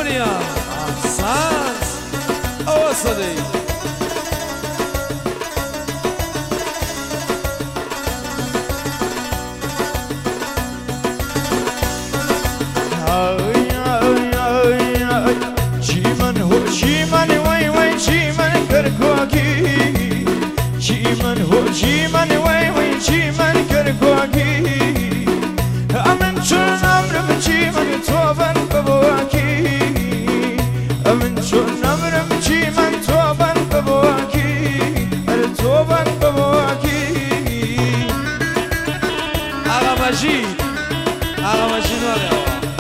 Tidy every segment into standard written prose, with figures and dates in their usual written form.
مریم احسنت آواز صدایی جیمن وی وی جیمن کرکواکی امن چون امرم جیمن توبن ببواکی امن چون امرم جیمن توبن ببواکی توبن ببواکی آقا مجید ناره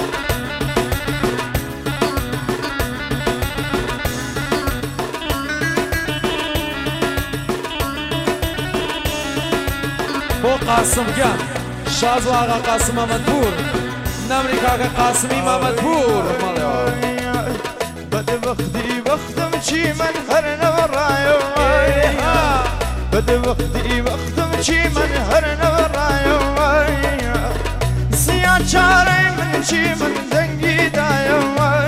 بو قاسم گم شاز و آقا قاسم محمدپور نمری کاکا قاسمی محمدپور بد وقتم چی من هر نورایو بد وقتم چی من هر نورایو سیا چاره من چی من دنگی دایو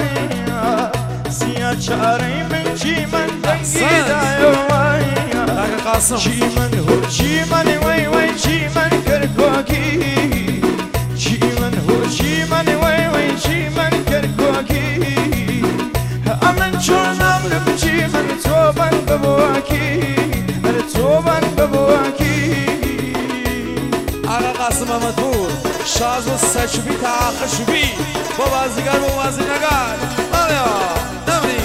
سیا چاره من چی من دنگی دایو قاسم چی من وی وی چی من کرکواکی چی من وی وی چی من کرکواکی امن چون امرم چی من توبن ببواکی توبن ببواکی آقا قاسم محمدپور شاز و سچوبی تا آخر شوبی با بازیگر با بازیگر آیا نمری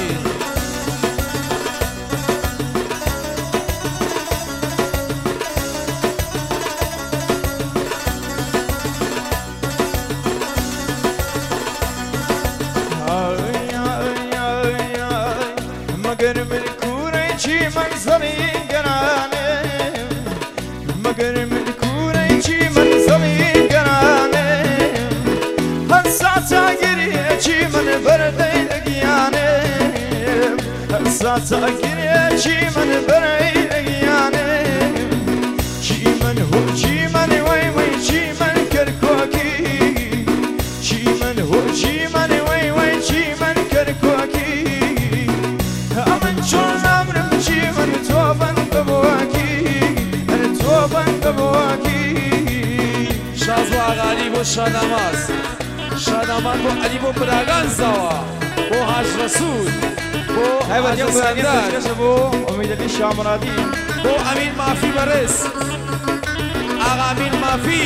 مگر ملکوره چی من زمین گرانه مگر ملکوره چی من زمین گرانه هر ساعتا گریه چی من برده لگیانه هر ساعتا گریه چی من برده لگیانه چی من وی وی چی من کرکواکی چی من وی وی چی من کرکواکی امن چون امرم چی من توبن ببواکی توبن ببواکی شاز و آقا علی با شاداماز شادامان با علی با پراغان زوا با حاج رسول با حاج اسکندر بو امید علی شامرادی با امین مافی برس آقا امین مافی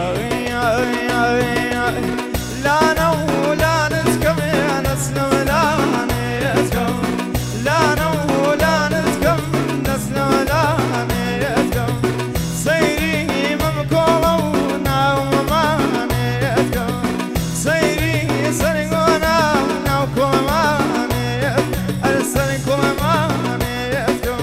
لا نو لا نتكم يا نسلم لا نتكم لا نو لا نتكم نسلم لا نتكم سيري ممكونا وما نتكم سيري سرقونا ونوكوما أرسلكم ما نتكم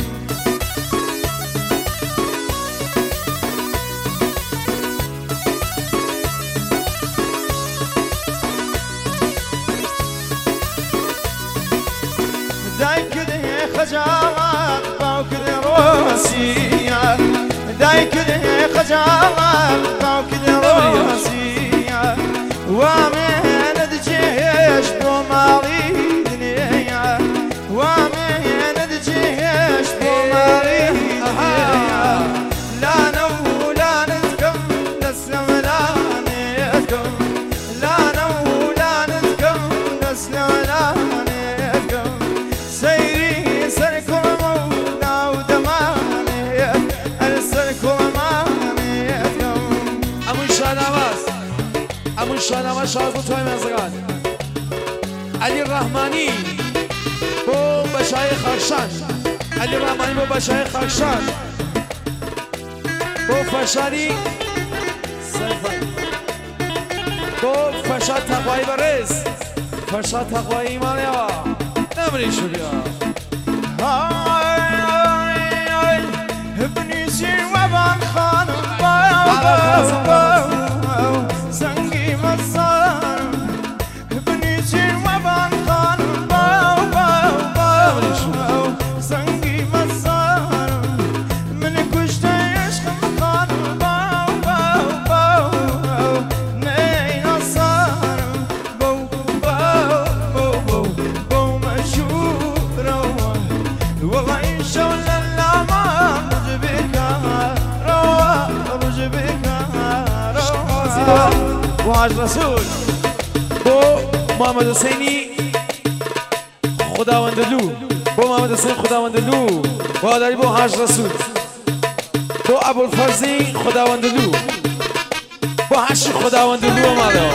دايك ده خجالات باوك ده روسيا دايك ده خجالات باوك ده روسيا وامن دجيش بومالي دنيا وامن دجيش بومالي دنيا لا نو لا نتكم نسلم لا نتكم لا نو لا نتكم نسلم لا نتكم سيري سركم مونا ودماني أرسلكم ماني امون شاداماز شاز بود توی مزگان علی رحمانی با بشای خاکشان علی رحمانی با بشای خاکشان با فشاری با فشار تقوایی برس فشار تقوایی ایمانیا نمری شدیا ابني سي وبان خانم سنگي مصار ابني سي وبان خانم سنگي مصار من كشت عشق خانم نين صار بو حاج رسول بو محمد حسینی خداوندلو بو محمد حسین خداوندلو واداری بو حاج رسول بو ابوالفرزی خداوندلو بو هشی خداوندلو آمده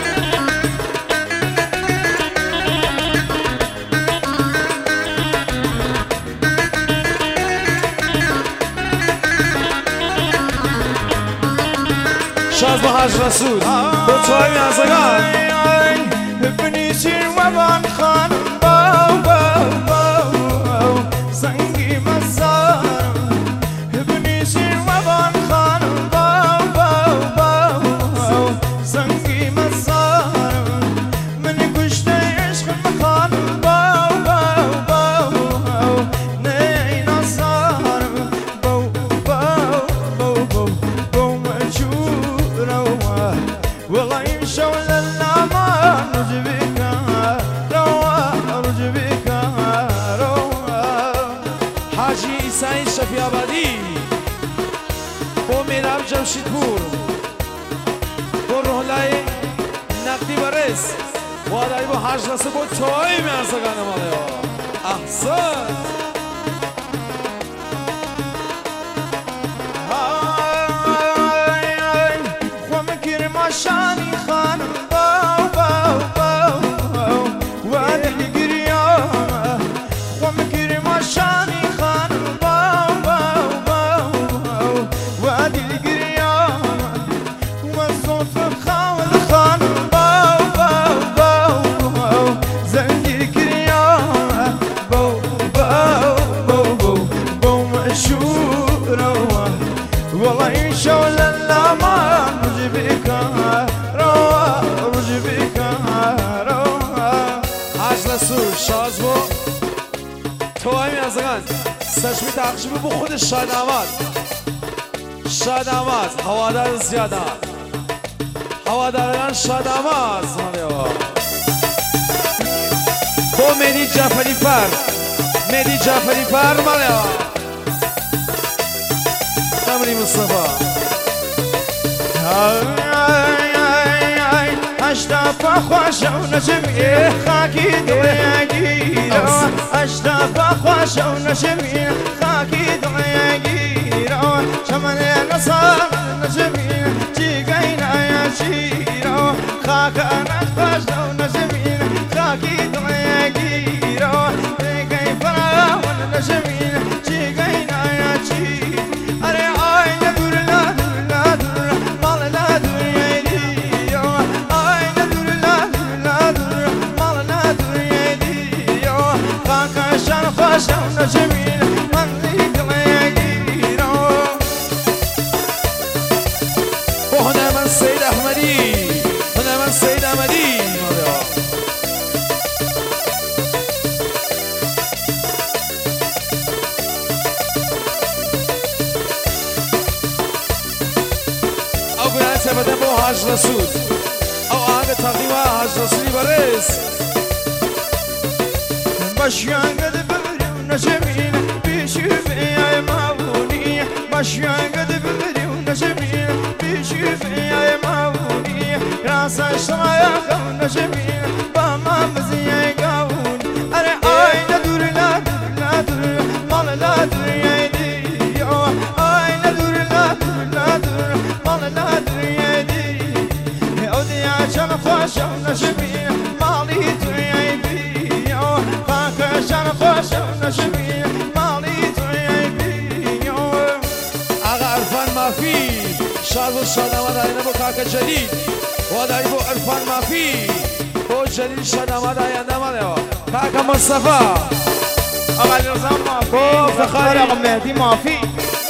شاز با حاج رسول بو چای میازگان بنیشین و بان خانم باو باو باو زنگی مزارم بنیشین و بان خانم باو باو باو زنگی مزارم من کشته عشق مخانم باو باو باو نه نزارم باو باو باو باو باو مجورم والله يمشوا للأمان رجبك رجبك حاجی عیسی شفیع آبادی با میراب جمشیدپور با روحلای نقدی برس واداری با حاج رسول با چای میازگان ماله احسن شانی خانم باو باو باو وادي القريامة ومكرم شانی خانم باو باو باو وادي القريامة والصوف خاول خانم باو باو باو زنجي القريامة باو باو باو باو باو مشهورة والله يشول الأمان رجبك حاج رسول شاز بو توای میازگان سشمی تقشیب بو خود شاداماد شاداماد هوادار زیاده هواداران شاداماد بو مهدی جعفری فر مهدی جعفری فر ماله نمری مصطفی اشتاف خوش و نجمی خاکی دنیا گیرا اشتاف خوش و نجمی خاکی دنیا گیرا شمن نصار نجمی جیگینا یا شیرا خاک انت خوش و نجمی خاکی دنیا گیرا جیگی فرا و نجمی جیگینا یا شیر اره آینه دور لا دور لا دور مال لا دور خوشم نجمین من دیگیرم با هنرمند سید احمدی هنرمند سید احمدی او گناه تبدن با حاج رسول او آهنگ تقدیم حاج رسولی برس باشیان قد نجمين بيشوف يا ماوني باشيان قد بدري ونجمين بيشوف يا ماوني راس الشرايخ ونجمين بما مزيا يقاون انا اين دور لا دور لا دور مال لا دور يدي اين دور لا دور لا دور مال لا دور يدي اودي عشان خوش ونجمين مالي دور يدي عشان خوش ونجمين مالي تعيبي آقا عرفان مافی شاد و شاداماد آینه با کاکا جدید وادایی با عرفان مافی با جدید شاداماد آینده ماله کاکا مصطفی آقا رضا مافی با فخاری آقا مهدی مافی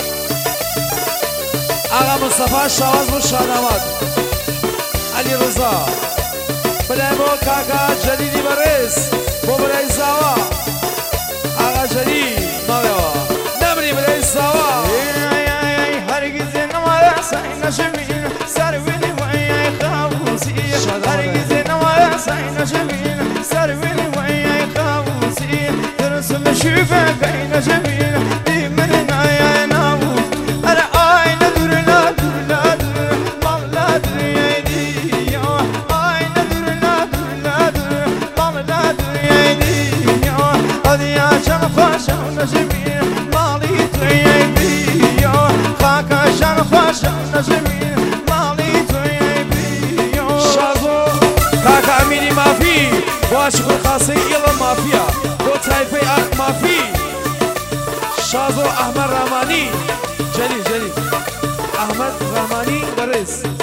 آقا مصطفی شواز و شاداماد علی رضا بله با کاکا جدیدی برس با برای زاوا آقا جدید ماله نبری برای زاوا هرگز نمارا ساین نشمین سرویلی ویای خاوسی هرگز نمارا ساین نشمین سرویلی ویای خاوسی درسم شوفه کای نشمین دی من نایا ناو اره آینه دور لا دور لا دور مال لا دور یدی نجمين مالي تيبيو خاكا شان خوش نجمين مالي تيبيو شازو كاكا اميني مافي واشكر خاصي يلا مافيا دو تايفي اخ مافي شازو احمد رحماني جليل احمد رحماني برز